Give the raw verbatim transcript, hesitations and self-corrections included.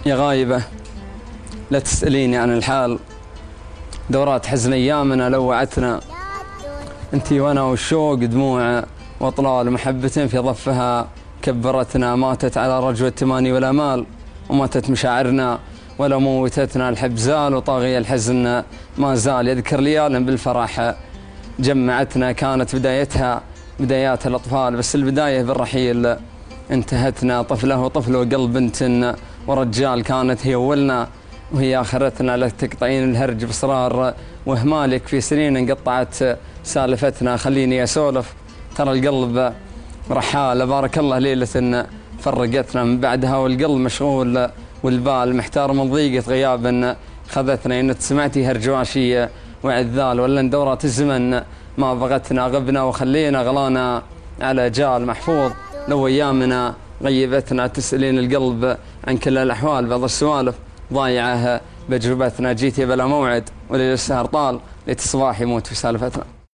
يا غايبة لا تسأليني عن الحال، دورات حزن أيامنا لوعتنا، انتي وانا والشوق دموع واطلال محبة في ضفها كبرتنا. ماتت على رجوة التماني والامال، وماتت مشاعرنا ولو موتتنا. الحب زال وطاغي الحزن ما زال، يذكر ليالا بالفرح جمعتنا. كانت بدايتها بدايات الأطفال، بس البداية بالرحيل انتهتنا. طفله وطفل وقلب بنت ورجال، كانت هي أولنا وهي آخرتنا. لا تقطعين الهرج بإصرار وإهمالك، في سنين انقطعت سالفتنا. خليني أسولف ترى القلب رحال، بارك الله ليلة فرقتنا من بعدها والقلب مشغول والبال محتار من ضيقة غياب خذتنا. إن سمعتي هرجواشي وعذال، ولا ان دورات الزمن ما بغتنا. غبنا وخلينا غلانا على جال محفوظ، لو ايامنا غيبتنا. تسألين القلب عن كل الاحوال، بعض السوالف ضايعه بجربتنا. جيتي بلا موعد وليل السهر طال، ليت الصباح يموت في سالفتنا.